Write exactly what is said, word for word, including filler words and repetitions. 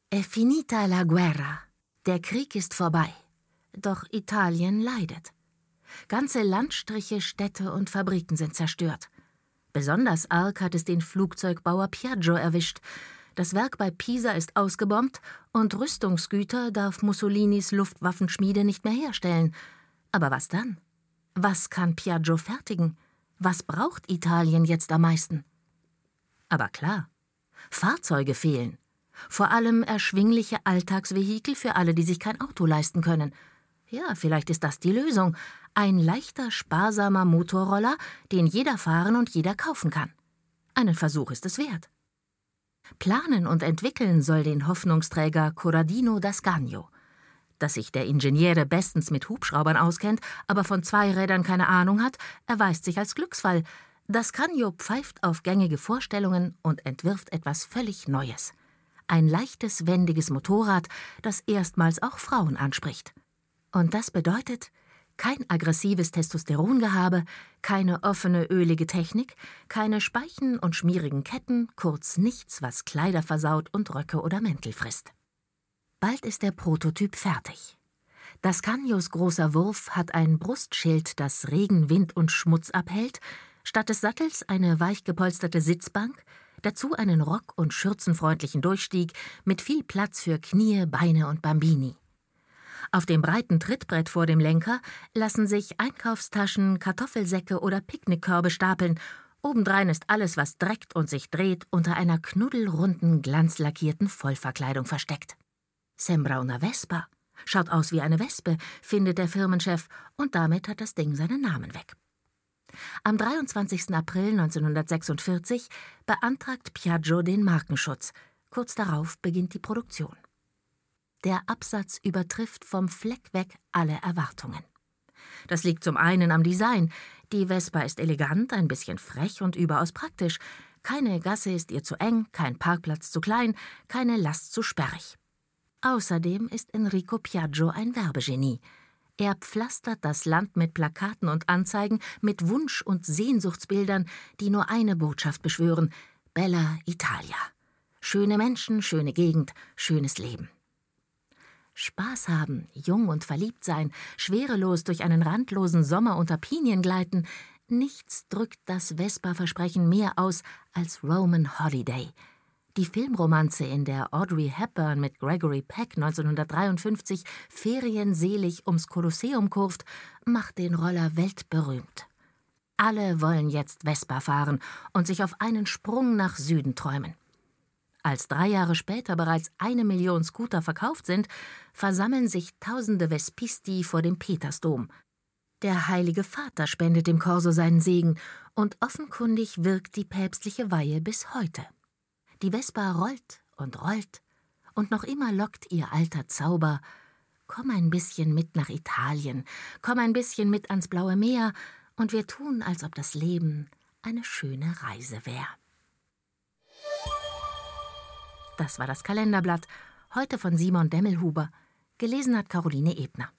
È finita la guerra. Der Krieg ist vorbei. Doch Italien leidet. Ganze Landstriche, Städte und Fabriken sind zerstört. Besonders arg hat es den Flugzeugbauer Piaggio erwischt. Das Werk bei Pisa ist ausgebombt und Rüstungsgüter darf Mussolinis Luftwaffenschmiede nicht mehr herstellen. Aber was dann? Was kann Piaggio fertigen? Was braucht Italien jetzt am meisten? Aber klar, Fahrzeuge fehlen. Vor allem erschwingliche Alltagsvehikel für alle, die sich kein Auto leisten können. Ja, vielleicht ist das die Lösung. Ein leichter, sparsamer Motorroller, den jeder fahren und jeder kaufen kann. Einen Versuch ist es wert. Planen und entwickeln soll den Hoffnungsträger Corradino d'Ascanio. Dass sich der Ingenieure bestens mit Hubschraubern auskennt, aber von Zweirädern keine Ahnung hat, erweist sich als Glücksfall. D'Ascanio pfeift auf gängige Vorstellungen und entwirft etwas völlig Neues. Ein leichtes, wendiges Motorrad, das erstmals auch Frauen anspricht. Und das bedeutet kein aggressives Testosterongehabe, keine offene, ölige Technik, keine Speichen und schmierigen Ketten, kurz nichts, was Kleider versaut und Röcke oder Mäntel frisst. Bald ist der Prototyp fertig. D'Ascanios großer Wurf hat ein Brustschild, das Regen, Wind und Schmutz abhält, statt des Sattels eine weich gepolsterte Sitzbank, dazu einen rock- und schürzenfreundlichen Durchstieg mit viel Platz für Knie, Beine und Bambini. Auf dem breiten Trittbrett vor dem Lenker lassen sich Einkaufstaschen, Kartoffelsäcke oder Picknickkörbe stapeln. Obendrein ist alles, was dreckt und sich dreht, unter einer knuddelrunden, glanzlackierten Vollverkleidung versteckt. Sembra una Vespa. Schaut aus wie eine Wespe, findet der Firmenchef, und damit hat das Ding seinen Namen weg. Am dreiundzwanzigsten April neunzehnhundertsechsundvierzig beantragt Piaggio den Markenschutz. Kurz darauf beginnt die Produktion. Der Absatz übertrifft vom Fleck weg alle Erwartungen. Das liegt zum einen am Design. Die Vespa ist elegant, ein bisschen frech und überaus praktisch. Keine Gasse ist ihr zu eng, kein Parkplatz zu klein, keine Last zu sperrig. Außerdem ist Enrico Piaggio ein Werbegenie. Er pflastert das Land mit Plakaten und Anzeigen, mit Wunsch- und Sehnsuchtsbildern, die nur eine Botschaft beschwören: Bella Italia. Schöne Menschen, schöne Gegend, schönes Leben. Spaß haben, jung und verliebt sein, schwerelos durch einen randlosen Sommer unter Pinien gleiten, nichts drückt das Vespa-Versprechen mehr aus als Roman Holiday. Die Filmromanze, in der Audrey Hepburn mit Gregory Peck neunzehnhundertdreiundfünfzig ferienselig ums Kolosseum kurvt, macht den Roller weltberühmt. Alle wollen jetzt Vespa fahren und sich auf einen Sprung nach Süden träumen. Als drei Jahre später bereits eine Million Scooter verkauft sind, versammeln sich tausende Vespisti vor dem Petersdom. Der Heilige Vater spendet dem Corso seinen Segen und offenkundig wirkt die päpstliche Weihe bis heute. Die Vespa rollt und rollt und noch immer lockt ihr alter Zauber: Komm ein bisschen mit nach Italien, komm ein bisschen mit ans blaue Meer, und wir tun, als ob das Leben eine schöne Reise wäre. Das war das Kalenderblatt, heute von Simon Demmelhuber. Gelesen hat Caroline Ebner.